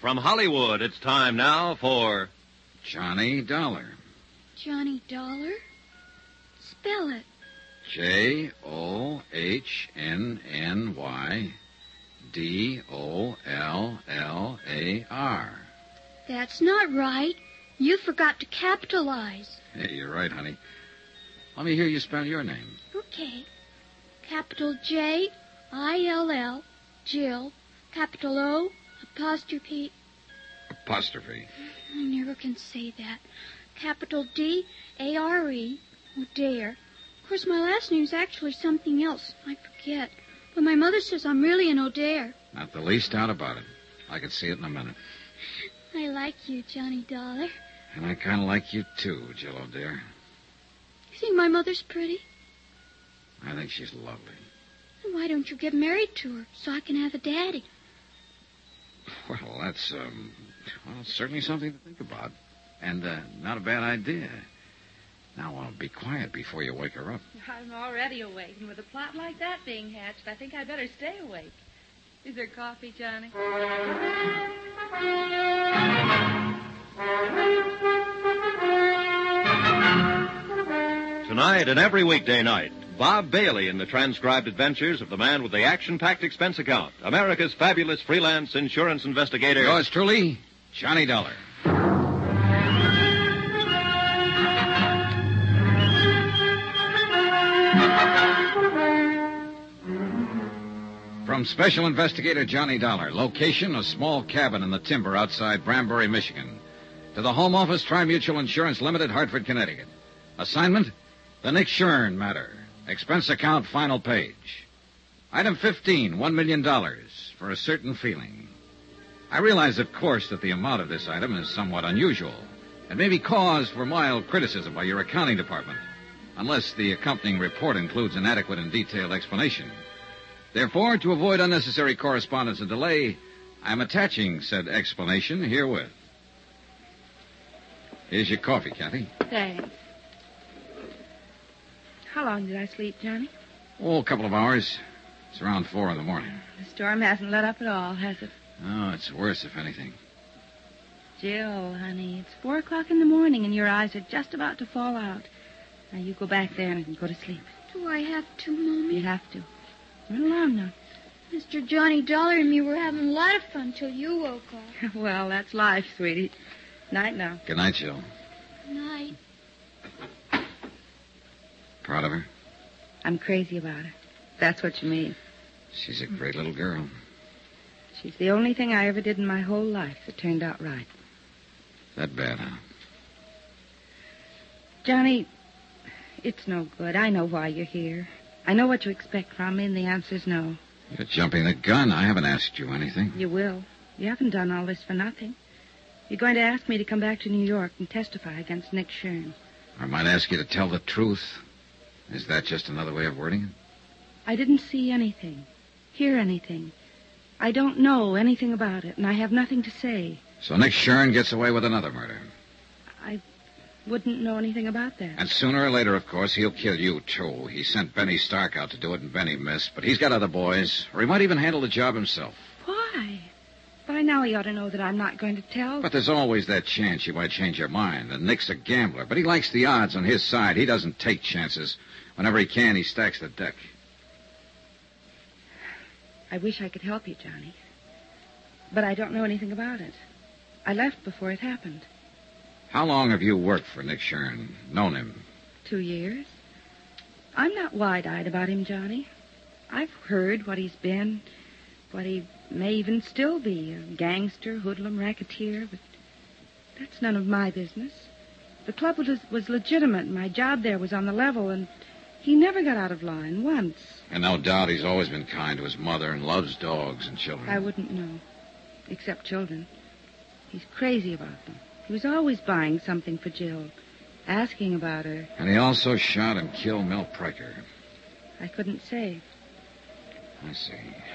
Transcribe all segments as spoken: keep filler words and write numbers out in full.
From Hollywood, it's time now for... Johnny Dollar. Johnny Dollar? Spell it. J O H N N Y D O L L A R. That's not right. You forgot to capitalize. Hey, you're right, honey. Let me hear you spell your name. Okay. Capital J I L L, Jill. Capital O, apostrophe. Apostrophe. I never can say that. Capital D A R E, or Dare. Of course, my last name's actually something else. I forget. But my mother says I'm really an O'Dare. Not the least doubt about it. I can see it in a minute. I like you, Johnny Dollar. And I kind of like you, too, Jill O'Dare. You think my mother's pretty? I think she's lovely. Then why don't you get married to her so I can have a daddy? Well, that's, um, well, certainly something to think about. And, uh, not a bad idea. Now, uh, be quiet before you wake her up. I'm already awake, and with a plot like that being hatched, I think I better stay awake. Is there coffee, Johnny? Tonight and every weekday night, Bob Bailey in the transcribed adventures of the man with the action-packed expense account, America's fabulous freelance insurance investigator. Yours truly, Johnny Dollar. From Special Investigator Johnny Dollar, location a small cabin in the timber outside Branbury, Michigan. To the Home Office, Tri-Mutual Insurance Limited, Hartford, Connecticut. Assignment, the Nick Shern matter. Expense account, final page. Item fifteen, one million dollars for a certain feeling. I realize, of course, that the amount of this item is somewhat unusual. It may be cause for mild criticism by your accounting department, unless the accompanying report includes an adequate and detailed explanation. Therefore, to avoid unnecessary correspondence and delay, I am attaching said explanation herewith. Here's your coffee, Kathy. Thanks. How long did I sleep, Johnny? Oh, a couple of hours. It's around four in the morning. The storm hasn't let up at all, has it? Oh, it's worse, if anything. Jill, honey, it's four o'clock in the morning and your eyes are just about to fall out. Now, you go back there and go to sleep. Do I have to, Mommy? You have to. Run along now. Mister Johnny Dollar and me were having a lot of fun till you woke up. Well, that's life, sweetie. Night now. Good night, Jill. Good night. Proud of her? I'm crazy about her. That's what you mean. She's a great little girl. She's the only thing I ever did in my whole life that turned out right. That bad, huh? Johnny, it's no good. I know why you're here. I know what you expect from me, and the answer's no. You're jumping the gun. I haven't asked you anything. You will. You haven't done all this for nothing. You're going to ask me to come back to New York and testify against Nick Shern. I might ask you to tell the truth. Is that just another way of wording it? I didn't see anything, hear anything. I don't know anything about it, and I have nothing to say. So Nick Shern gets away with another murder. I wouldn't know anything about that. And sooner or later, of course, he'll kill you, too. He sent Benny Stark out to do it, and Benny missed. But he's got other boys, or he might even handle the job himself. Why? By now he ought to know that I'm not going to tell. But there's always that chance you might change your mind. And Nick's a gambler, but he likes the odds on his side. He doesn't take chances. Whenever he can, he stacks the deck. I wish I could help you, Johnny. But I don't know anything about it. I left before it happened. How long have you worked for Nick Shern? Known him? Two years. I'm not wide-eyed about him, Johnny. I've heard what he's been, what he may even still be, a gangster, hoodlum, racketeer, but that's none of my business. The club was, was legitimate, and my job there was on the level, and he never got out of line once. And no doubt he's always been kind to his mother and loves dogs and children. I wouldn't know, except children. He's crazy about them. He was always buying something for Jill, asking about her. And he also shot and killed Mel Pryker. I couldn't say. I see.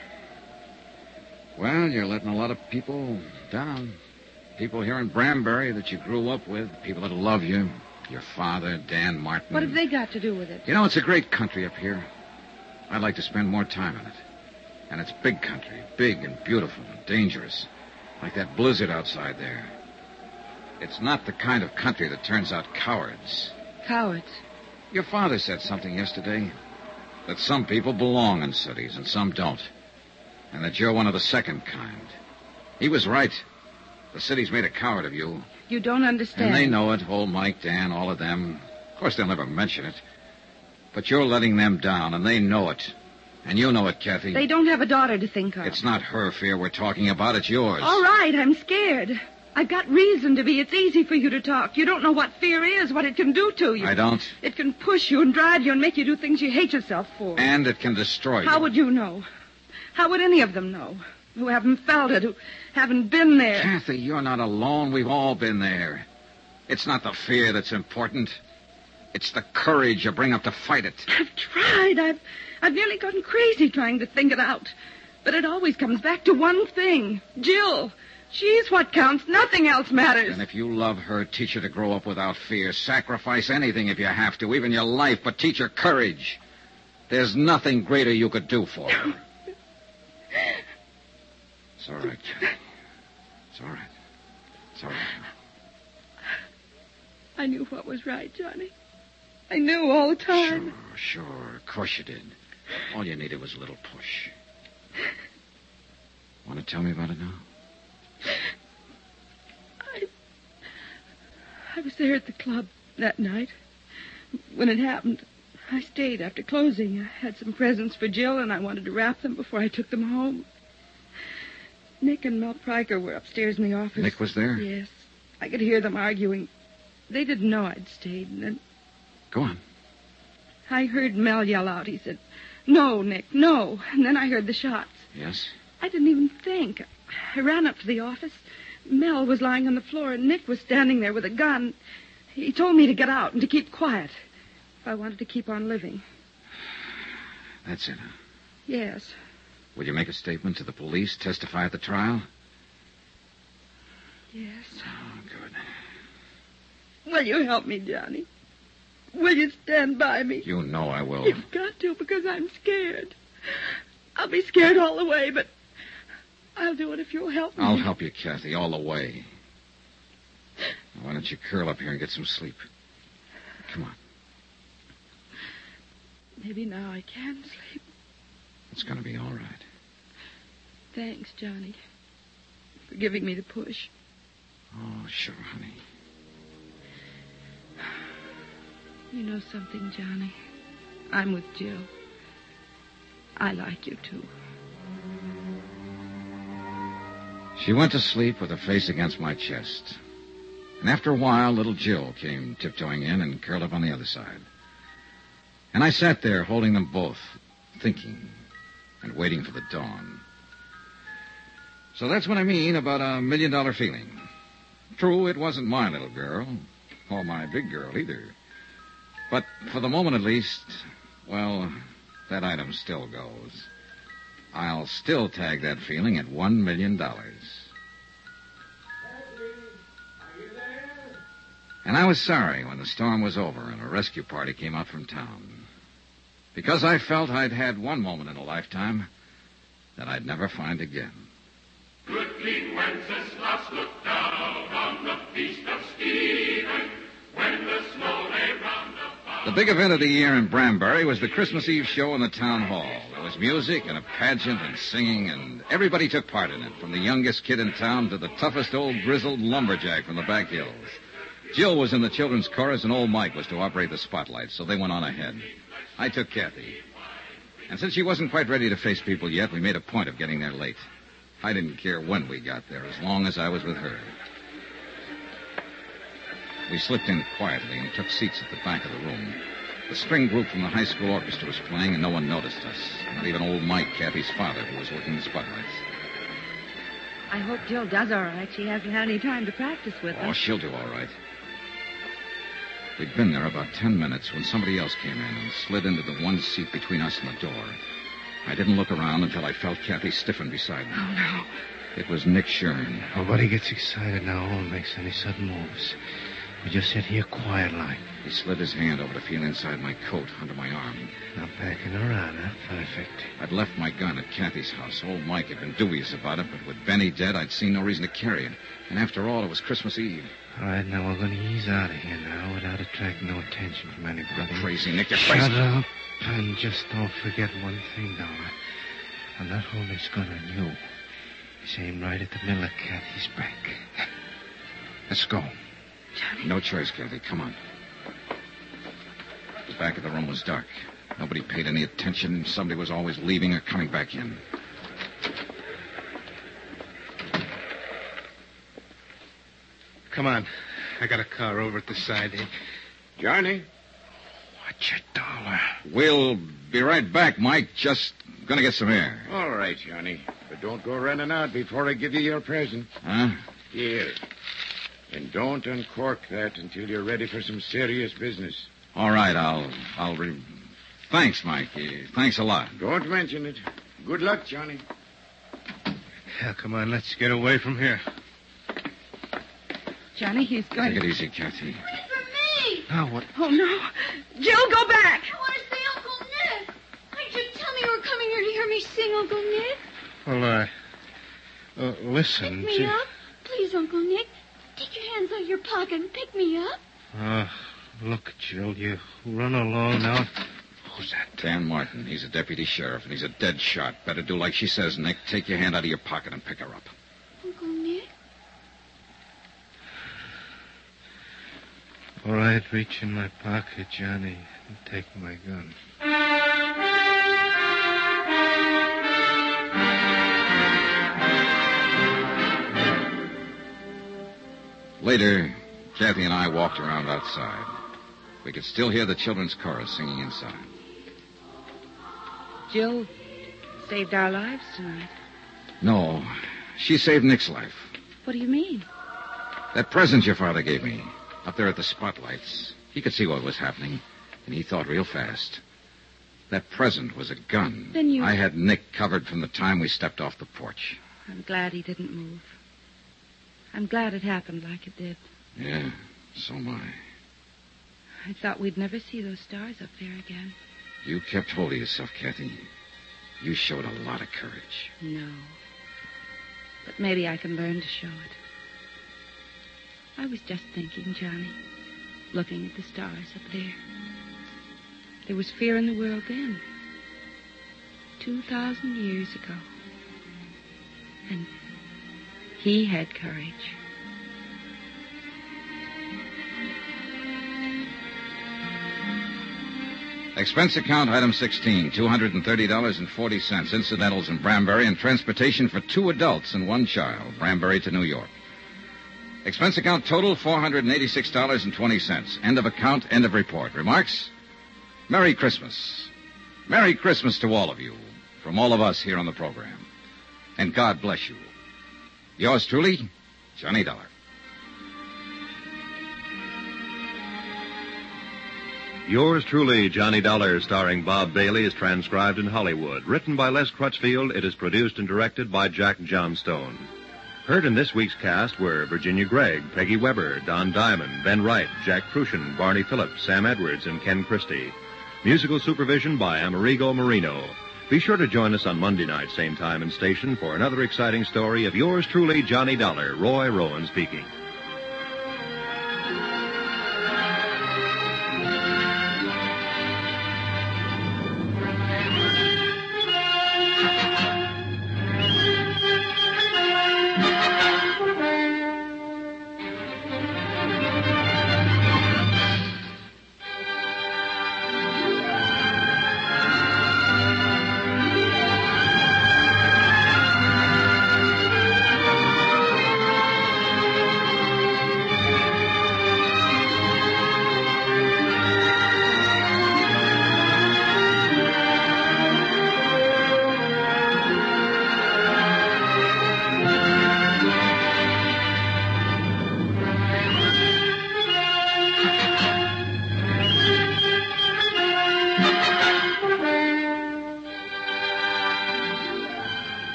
Well, you're letting a lot of people down. People here in Branbury that you grew up with, people that love you. Your father, Dan Martin. What have they got to do with it? You know, it's a great country up here. I'd like to spend more time in it. And it's big country, big and beautiful and dangerous. Like that blizzard outside there. It's not the kind of country that turns out cowards. Cowards? Your father said something yesterday. That some people belong in cities and some don't. And that you're one of the second kind. He was right. The city's made a coward of you. You don't understand. And they know it. Old Mike, Dan, all of them. Of course, they'll never mention it. But you're letting them down, and they know it. And you know it, Kathy. They don't have a daughter to think of. It's not her fear we're talking about. It's yours. All right, I'm scared. I've got reason to be. It's easy for you to talk. You don't know what fear is, what it can do to you. I don't. It can push you and drive you and make you do things you hate yourself for. And it can destroy you. How would you know? How would any of them know? Who haven't felt it, who haven't been there. Kathy, you're not alone. We've all been there. It's not the fear that's important. It's the courage you bring up to fight it. I've tried. I've, I've nearly gotten crazy trying to think it out. But it always comes back to one thing. Jill. She's what counts. Nothing else matters. And if you love her, teach her to grow up without fear. Sacrifice anything if you have to, even your life, but teach her courage. There's nothing greater you could do for her. It's all right, Kathy. It's all right. It's all right. I knew what was right, Johnny. I knew all the time. Sure, sure. Of course you did. All you needed was a little push. Want to tell me about it now? I... I was there at the club that night. When it happened, I stayed after closing. I had some presents for Jill, and I wanted to wrap them before I took them home. Nick and Mel Pryker were upstairs in the office. Nick was there? Yes. I could hear them arguing. They didn't know I'd stayed, and then... Go on. I heard Mel yell out. He said, "No, Nick, no." And then I heard the shots. Yes? I didn't even think. I ran up to the office. Mel was lying on the floor, and Nick was standing there with a gun. He told me to get out and to keep quiet if I wanted to keep on living. That's it, huh? Yes. Will you make a statement to the police, testify at the trial? Yes. Oh, good. Will you help me, Johnny? Will you stand by me? You know I will. You've got to, because I'm scared. I'll be scared all the way, but I'll do it if you'll help me. I'll help you, Kathy, all the way. Now, why don't you curl up here and get some sleep? Come on. Maybe now I can sleep. It's going to be all right. Thanks, Johnny, for giving me the push. Oh, sure, honey. You know something, Johnny? I'm with Jill. I like you, too. She went to sleep with her face against my chest. And after a while, little Jill came tiptoeing in and curled up on the other side. And I sat there holding them both, thinking and waiting for the dawn. So that's what I mean about a million-dollar feeling. True, it wasn't my little girl, or my big girl either. But for the moment at least, well, that item still goes. I'll still tag that feeling at one million dollars. And I was sorry when the storm was over and a rescue party came out from town. Because I felt I'd had one moment in a lifetime that I'd never find again. Good King Wenceslas looked down on the feast of Stephen when the snow lay round about. The big event of the year in Branbury was the Christmas Eve show in the town hall. There was music and a pageant and singing, and everybody took part in it, from the youngest kid in town to the toughest old grizzled lumberjack from the back hills. Jill was in the children's chorus, and old Mike was to operate the spotlight, so they went on ahead. I took Kathy. And since she wasn't quite ready to face people yet, we made a point of getting there late. I didn't care when we got there, as long as I was with her. We slipped in quietly and took seats at the back of the room. The string group from the high school orchestra was playing, and no one noticed us. Not even old Mike, Kathy's father, who was working the spotlights. I hope Jill does all right. She hasn't had any time to practice with Oh, us. she'll do all right. We'd been there about ten minutes when somebody else came in and slid into the one seat between us and the door. I didn't look around until I felt Kathy stiffen beside me. Oh, no. It was Nick Shern. Nobody gets excited now or makes any sudden moves. We just sit here quiet like. He slid his hand over to feel inside my coat under my arm. Now backing around, huh? Perfect. I'd left my gun at Kathy's house. Old Mike had been dubious about it, but with Benny dead, I'd seen no reason to carry it. And after all, it was Christmas Eve. All right, now we're going to ease out of here now without attracting no attention from anybody. You're crazy, Nick. You're Shut crazy. up and just don't forget one thing, Dollar. I'm not holding this gun on you. It's aimed right at the middle of Kathy's back. Let's go. Johnny. No choice, Kathy. Come on. The back of the room was dark. Nobody paid any attention. Somebody was always leaving or coming back in. Come on. I got a car over at the side here. Johnny? Watch it, Dollar. We'll be right back, Mike. Just gonna get some air. All right, Johnny. But don't go running out before I give you your present. Huh? Here. And don't uncork that until you're ready for some serious business. All right, I'll... I'll re... Thanks, Mike. Uh, thanks a lot. Don't mention it. Good luck, Johnny. Yeah, come on, let's get away from here. Johnny, he's going Take to... it easy, Kathy. It's for me. Now, what? Oh, no. Jill, go back. I want to see Uncle Nick. Why did you tell me you were coming here to hear me sing, Uncle Nick? Well, uh... uh listen... Pick me J- up. Please, Uncle Nick. Take your hands out of your pocket and pick me up. Uh, look, Jill, you run along now. Who's that? Dan Martin. He's a deputy sheriff, and he's a dead shot. Better do like she says, Nick. Take your hand out of your pocket and pick her up. Uncle Nick? All right, reach in my pocket, Johnny, and take my gun. Later, Kathy and I walked around outside. We could still hear the children's chorus singing inside. Jill saved our lives tonight. No, she saved Nick's life. What do you mean? That present your father gave me, up there at the spotlights. He could see what was happening, and he thought real fast. That present was a gun. Then you... I had Nick covered from the time we stepped off the porch. I'm glad he didn't move. I'm glad it happened like it did. Yeah, so am I. I thought we'd never see those stars up there again. You kept hold of yourself, Kathy. You showed a lot of courage. No. But maybe I can learn to show it. I was just thinking, Johnny, looking at the stars up there. There was fear in the world then. Two thousand years ago. And he had courage. Expense account item sixteen, two hundred thirty dollars and forty cents. Incidentals in Branbury and transportation for two adults and one child. Branbury to New York. Expense account total, four hundred eighty-six dollars and twenty cents. End of account, end of report. Remarks? Merry Christmas. Merry Christmas to all of you, from all of us here on the program. And God bless you. Yours truly, Johnny Dollar. Yours truly, Johnny Dollar, starring Bob Bailey, is transcribed in Hollywood. Written by Les Crutchfield, it is produced and directed by Jack Johnstone. Heard in this week's cast were Virginia Gregg, Peggy Weber, Don Diamond, Ben Wright, Jack Crucian, Barney Phillips, Sam Edwards, and Ken Christie. Musical supervision by Amerigo Marino. Be sure to join us on Monday night, same time and station, for another exciting story of yours truly, Johnny Dollar, Roy Rowan speaking.